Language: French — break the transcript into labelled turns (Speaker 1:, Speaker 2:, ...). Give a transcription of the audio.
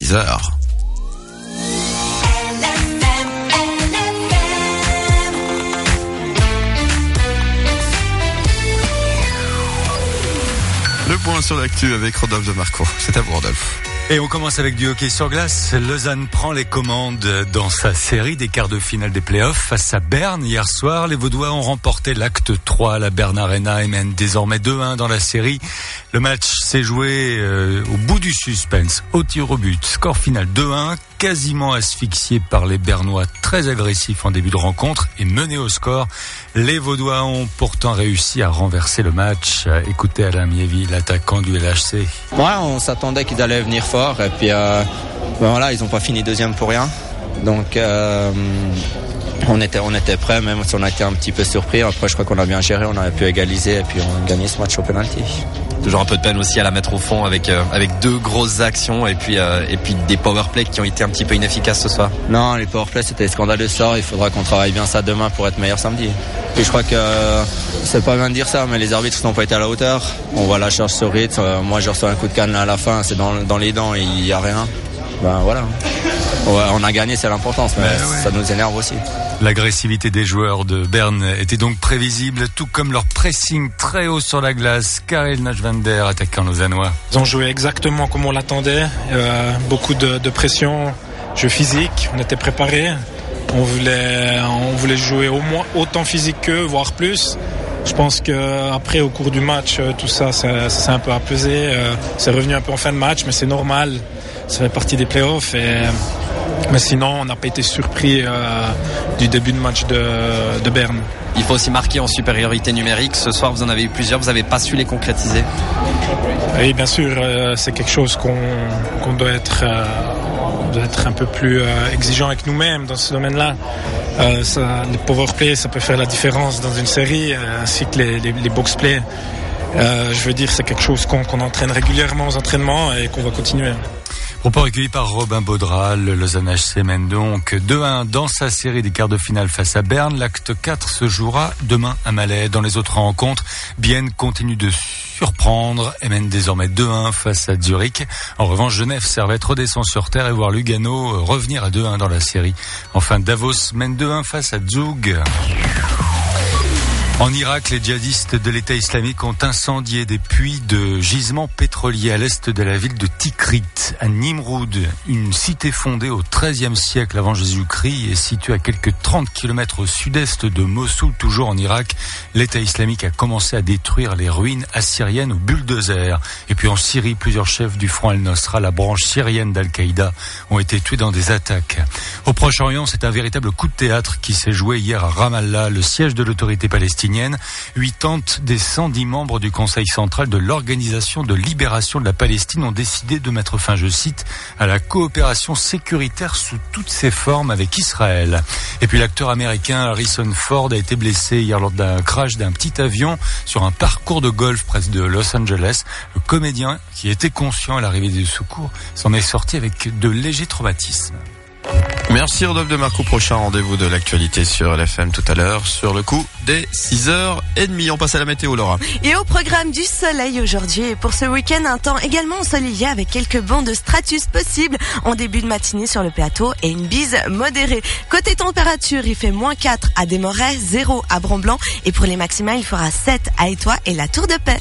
Speaker 1: 6h. Le point sur l'actu avec Rodolphe de Marco. C'est à vous, Rodolphe.
Speaker 2: Et on commence avec du hockey sur glace. Lausanne prend les commandes dans sa série des quarts de finale des playoffs face à Berne. Hier soir, les Vaudois ont remporté l'acte 3 à la Bern Arena et mènent désormais 2-1 dans la série. Le match s'est joué au bout du suspense, au tir au but. Score final 2-1, quasiment asphyxié par les Bernois, très agressifs en début de rencontre et menés au score. Les Vaudois ont pourtant réussi à renverser le match. Écoutez Alain Miévy, l'attaquant du LHC.
Speaker 3: Ouais, on s'attendait qu'ils allaient venir fort et puis voilà, ils n'ont pas fini deuxième pour rien. Donc on était prêts, même si on a été un petit peu surpris. Après, je crois qu'on a bien géré, on a pu égaliser et puis on a gagné ce match au penalty.
Speaker 4: Toujours un peu de peine aussi à la mettre au fond avec deux grosses actions et puis des powerplays qui ont été un petit peu inefficaces ce soir.
Speaker 3: Non, les powerplays c'était scandaleux ça. Il faudra qu'on travaille bien ça demain pour être meilleur samedi. Puis je crois que c'est pas bien de dire ça, mais les arbitres n'ont pas été à la hauteur. On voit la charge sur rythme. Moi, je reçois un coup de canne à la fin, c'est dans les dents et il y a rien. Ben voilà. Ouais, on a gagné, c'est l'importance, mais ça nous énerve aussi.
Speaker 2: L'agressivité des joueurs de Berne était donc prévisible, tout comme leur pressing très haut sur la glace. Karel Najvander, attaquant lausannois.
Speaker 5: Ils ont joué exactement comme on l'attendait. Beaucoup de pression, jeu physique, on était préparés. On voulait jouer au moins autant physique qu'eux, voire plus. Je pense qu'après, au cours du match, tout ça s'est un peu apaisé. C'est revenu un peu en fin de match, mais c'est normal. Ça fait partie des playoffs. Mais sinon, on n'a pas été surpris du début de match de Berne.
Speaker 4: Il faut aussi marquer en supériorité numérique. Ce soir, vous en avez eu plusieurs. Vous n'avez pas su les concrétiser.
Speaker 5: Oui, bien sûr. C'est quelque chose qu'on doit être un peu plus exigeant avec nous-mêmes dans ce domaine-là. Les powerplays, ça peut faire la différence dans une série, ainsi que les boxplays. Je veux dire, c'est quelque chose qu'on entraîne régulièrement aux entraînements et qu'on va continuer.
Speaker 2: Propos recueillis par Robin Baudral, le Lausanne HC mène donc 2-1 dans sa série des quarts de finale face à Berne. L'acte 4 se jouera demain à Malais. Dans les autres rencontres, Bienne continue de surprendre et mène désormais 2-1 face à Zurich. En revanche, Genève Servette redescend sur terre et voir Lugano revenir à 2-1 dans la série. Enfin, Davos mène 2-1 face à Zug. En Irak, les djihadistes de l'État islamique ont incendié des puits de gisements pétroliers à l'est de la ville de Tikrit, à Nimroud, une cité fondée au XIIIe siècle avant Jésus-Christ et située à quelques 30 km au sud-est de Mossoul, toujours en Irak. L'État islamique a commencé à détruire les ruines assyriennes au bulldozer. Et puis en Syrie, plusieurs chefs du front Al-Nosra, la branche syrienne d'Al-Qaïda, ont été tués dans des attaques. Au Proche-Orient, c'est un véritable coup de théâtre qui s'est joué hier à Ramallah, le siège de l'autorité palestinienne. 80 des 110 membres du Conseil central de l'Organisation de libération de la Palestine ont décidé de mettre fin, je cite, à la coopération sécuritaire sous toutes ses formes avec Israël. Et puis l'acteur américain Harrison Ford a été blessé hier lors d'un crash d'un petit avion sur un parcours de golf près de Los Angeles. Le comédien, qui était conscient à l'arrivée des secours, s'en est sorti avec de légers traumatismes.
Speaker 1: Merci Rodolphe de Marco. Prochain rendez-vous de l'actualité sur LFM tout à l'heure, sur le coup des 6h30. On passe à la météo, Laura.
Speaker 6: Et au programme du soleil aujourd'hui, et pour ce week-end, un temps également ensoleillé avec quelques bancs de stratus possibles en début de matinée sur le plateau et une bise modérée. Côté température, il fait -4 à Desmarais, 0 à Brant-Blanc et pour les maximales, il fera 7 à Étoile et la Tour de Paix.